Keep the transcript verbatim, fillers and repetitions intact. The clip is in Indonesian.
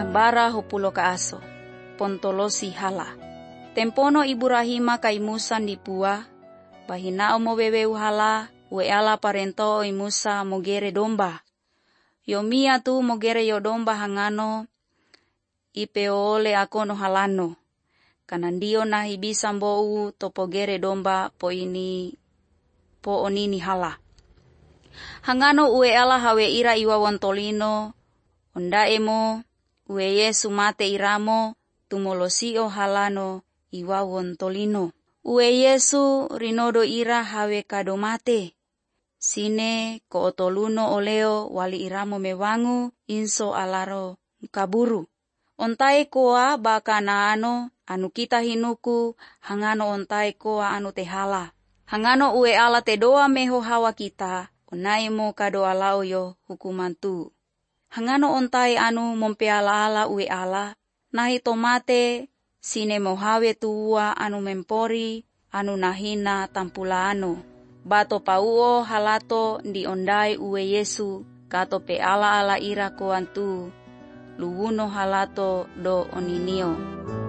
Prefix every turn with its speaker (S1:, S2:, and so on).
S1: bara hupulo ka aso, pontolosi hala. Tempono ibu rahima kai Musa di pua, bahinao mo bebe uhala, we ala parento i Musa mogere domba. Yomia tu mogere yo domba hangano, ipe ole akono halano. Kanandio na hibisa mbou topogere domba po ini, po onini hala. Hangano ue ala hawe ira iwa wontolino, ondaemo ue Yesu mate iramo, tumolosio halano iwa wontolino. Ue Yesu rinodo ira hawe kado mate. Sine ko otoluno oleo wali iramo mewangu inso alaro kaburu. Ontai koa baka na ano anu kita hinuku hangano ontai koa anu tehala. Hangano ue ala te doa meho hawa kita onaimo kado alao yo hukumantu. Hangano ontai anu mompeala ala ue ala nahi tomate sine mohawe tuwa anu mempori anu nahina tampula anu. Bato pauo halato di ondai ue Yesu kato pe ala ala ira koantu luwuno halato do oninio.